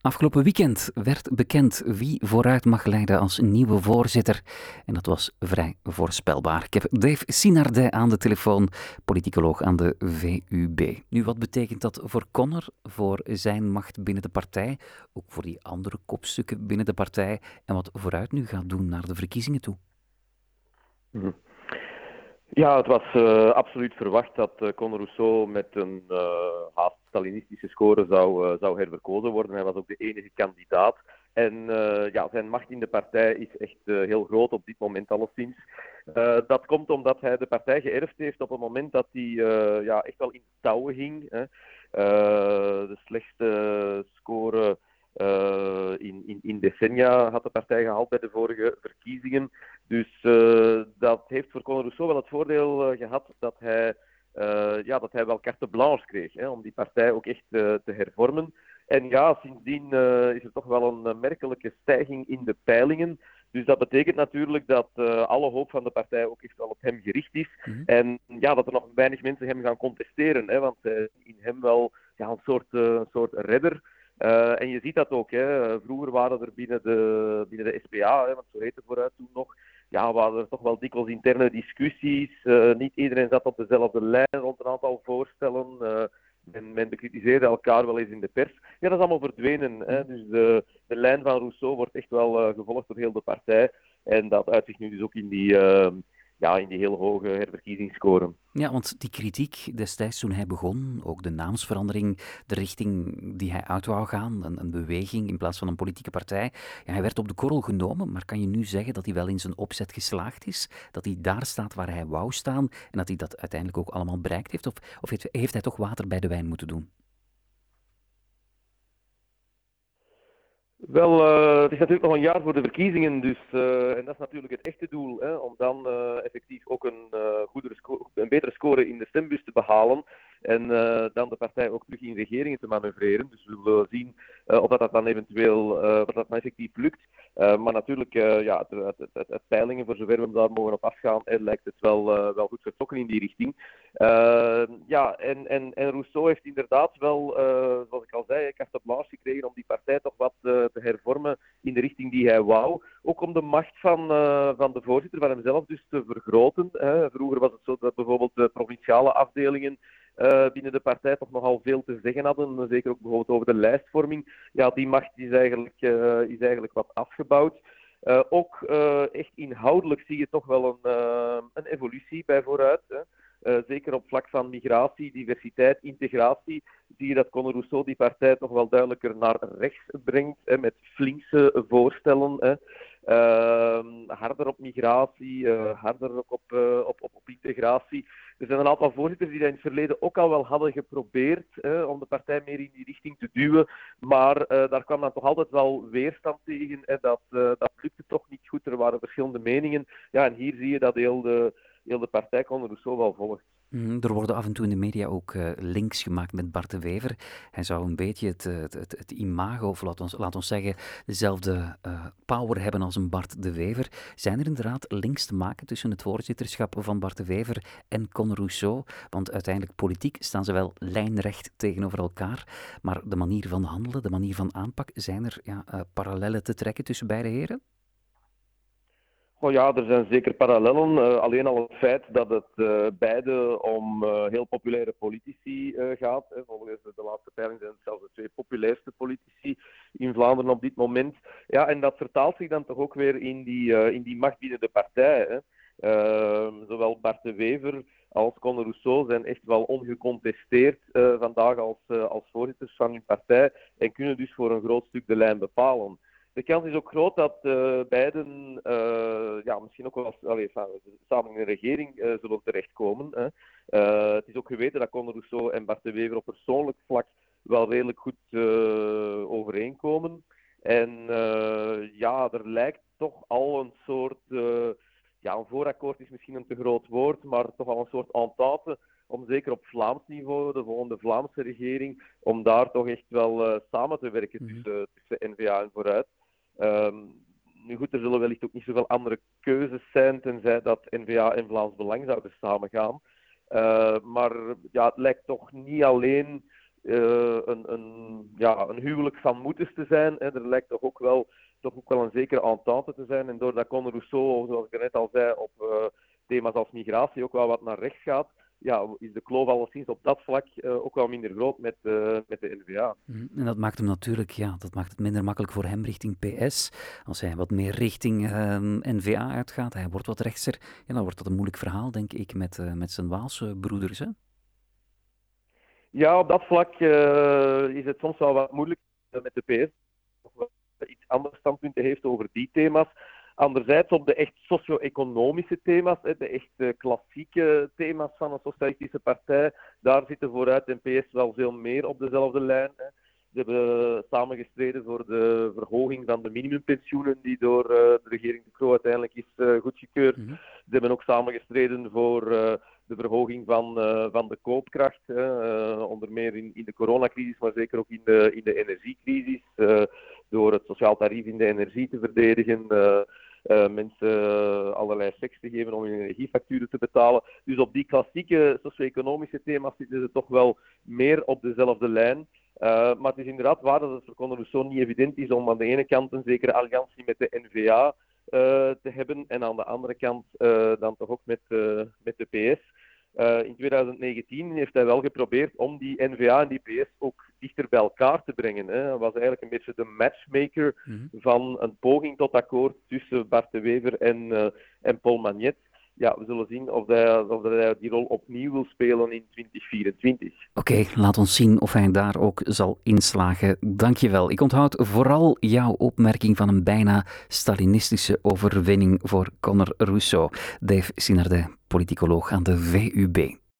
Afgelopen weekend werd bekend wie vooruit mag leiden als nieuwe voorzitter. En dat was vrij voorspelbaar. Ik heb Dave Sinardet aan de telefoon, politicoloog aan de VUB. Nu, wat betekent dat voor Conor, voor zijn macht binnen de partij, ook voor die andere kopstukken binnen de partij, en wat vooruit nu gaat doen naar de verkiezingen toe? Mhm. Ja, het was absoluut verwacht dat Conor Rousseau met een haast Stalinistische score zou herverkozen worden. Hij was ook de enige kandidaat. En ja, zijn macht in de partij is echt heel groot op dit moment alleszins. Dat komt omdat hij de partij geërfd heeft op het moment dat hij ja, echt wel in de touwen hing. Hè. De slechtste score in decennia had de partij gehaald bij de vorige verkiezingen. Dus dat heeft voor Conor Rousseau wel het voordeel gehad dat hij wel carte blanche kreeg, hè, om die partij ook echt te hervormen. En ja, sindsdien is er toch wel een merkelijke stijging in de peilingen. Dus dat betekent natuurlijk dat alle hoop van de partij ook echt wel op hem gericht is. Mhm. En ja, dat er nog weinig mensen hem gaan contesteren, hè, want in hem wel ja, een soort redder. En je ziet dat ook. Hè. Vroeger waren er binnen de SPA, hè, want zo heette het vooruit toen nog, ja, waren er toch wel dikwijls interne discussies. Niet iedereen zat op dezelfde lijn rond een aantal voorstellen. Men bekritiseerde elkaar wel eens in de pers. Ja, dat is allemaal verdwenen. Hè. Dus de lijn van Rousseau wordt echt wel gevolgd door heel de partij. En dat uit zich nu dus ook in die heel hoge herverkiezingsscore. Ja, want die kritiek destijds toen hij begon, ook de naamsverandering, de richting die hij uit wou gaan, een beweging in plaats van een politieke partij, ja, hij werd op de korrel genomen, maar kan je nu zeggen dat hij wel in zijn opzet geslaagd is? Dat hij daar staat waar hij wou staan en dat hij dat uiteindelijk ook allemaal bereikt heeft? Of heeft hij toch water bij de wijn moeten doen? Wel, het is natuurlijk nog een jaar voor de verkiezingen, dus, en dat is natuurlijk het echte doel, hè, om dan effectief ook een betere score in de stembus te behalen en dan de partij ook terug in regeringen te manoeuvreren. Dus we zullen zien of dat dan eventueel of dat dan effectief lukt. Maar natuurlijk, ja, het peilingen, voor zover we daar mogen op afgaan, lijkt het wel goed vertrokken in die richting. Ja, en Rousseau heeft inderdaad wel, zoals ik al zei, carte blanche gekregen om die partij toch wat te hervormen in de richting die hij wou. Ook om de macht van de voorzitter, van hemzelf dus te vergroten. Hè. Vroeger was het zo dat bijvoorbeeld de provinciale afdelingen binnen de partij toch nogal veel te zeggen hadden. Zeker ook bijvoorbeeld over de lijstvorming. Ja, die macht is eigenlijk wat afgebouwd. Ook echt inhoudelijk zie je toch wel een evolutie bij vooruit. Hè. Zeker op vlak van migratie, diversiteit, integratie, zie je dat Conor Rousseau die partij toch wel duidelijker naar rechts brengt, hè, met flinkse voorstellen. Hè. Harder op migratie, harder ook op integratie. Er zijn een aantal voorzitters die dat in het verleden ook al wel hadden geprobeerd om de partij meer in die richting te duwen, maar daar kwam dan toch altijd wel weerstand tegen. Dat lukte toch niet goed, er waren verschillende meningen. Ja, en hier zie je dat heel de partij Conor Rousseau wel volgt. Er worden af en toe in de media ook links gemaakt met Bart de Wever. Hij zou een beetje het imago, of laat ons zeggen, dezelfde power hebben als een Bart de Wever. Zijn er inderdaad links te maken tussen het voorzitterschap van Bart de Wever en Conor Rousseau? Want uiteindelijk politiek staan ze wel lijnrecht tegenover elkaar. Maar de manier van handelen, de manier van aanpak, zijn er parallellen te trekken tussen beide heren? Oh ja, er zijn zeker parallellen. Alleen al het feit dat het beide om heel populaire politici gaat. Volgens de laatste peiling zijn het zelfs de twee populairste politici in Vlaanderen op dit moment. Ja, en dat vertaalt zich dan toch ook weer in die macht binnen de partij. Hè. Zowel Bart de Wever als Conor Rousseau zijn echt wel ongecontesteerd vandaag als voorzitters van hun partij en kunnen dus voor een groot stuk de lijn bepalen. De kans is ook groot dat beiden misschien ook wel samen in een regering zullen terechtkomen. Hè. Het is ook geweten dat Conor Rousseau en Bart de Wever op persoonlijk vlak wel redelijk goed overeenkomen. En er lijkt toch al een soort... een voorakkoord is misschien een te groot woord, maar toch al een soort entente om zeker op Vlaams niveau, de volgende Vlaamse regering, om daar toch echt wel samen te werken tussen N-VA en Vooruit. Nu goed, er zullen wellicht ook niet zoveel andere keuzes zijn, tenzij dat N-VA en Vlaams Belang zouden samengaan. Maar ja, het lijkt toch niet alleen een huwelijk van moeders te zijn. Hè. Er lijkt toch ook wel een zekere entente te zijn. En doordat Conor Rousseau, zoals ik net al zei, op thema's als migratie ook wel wat naar rechts gaat, is de kloof alleszins op dat vlak ook wel minder groot met de N-VA. En dat maakt hem natuurlijk, dat maakt het minder makkelijk voor hem richting PS. Als hij wat meer richting N-VA uitgaat, hij wordt wat rechtser, dan wordt dat een moeilijk verhaal, denk ik, met zijn Waalse broeders, hè? Ja, op dat vlak is het soms wel wat moeilijk met de PS. Of iets andere standpunten heeft over die thema's. Anderzijds op de echt socio-economische thema's, de echt klassieke thema's van een socialistische partij, daar zitten vooruit en PS wel veel meer op dezelfde lijn. Ze hebben samengestreden voor de verhoging van de minimumpensioenen die door de regering De Croo uiteindelijk is goedgekeurd. Mm-hmm. Ze hebben ook samengestreden voor de verhoging van de koopkracht, onder meer in de coronacrisis, maar zeker ook in de energiecrisis, door het sociaal tarief in de energie te verdedigen. Mensen allerlei checks te geven om hun energiefacturen te betalen. Dus op die klassieke socio-economische thema's zitten ze toch wel meer op dezelfde lijn. Maar het is inderdaad waar dat het voor Conor Rousseau niet evident is om aan de ene kant een zekere alliantie met de N-VA te hebben en aan de andere kant dan toch ook met de PS. In 2019 heeft hij wel geprobeerd om die N-VA en die PS ook dichter bij elkaar te brengen. Hè. Hij was eigenlijk een beetje de matchmaker van een poging tot akkoord tussen Bart de Wever en Paul Magnet. Ja, we zullen zien of hij die rol opnieuw wil spelen in 2024. Oké, laat ons zien of hij daar ook zal inslagen. Dankjewel. Ik onthoud vooral jouw opmerking van een bijna Stalinistische overwinning voor Conor Rousseau. Dave Sinardet, politicoloog aan de VUB.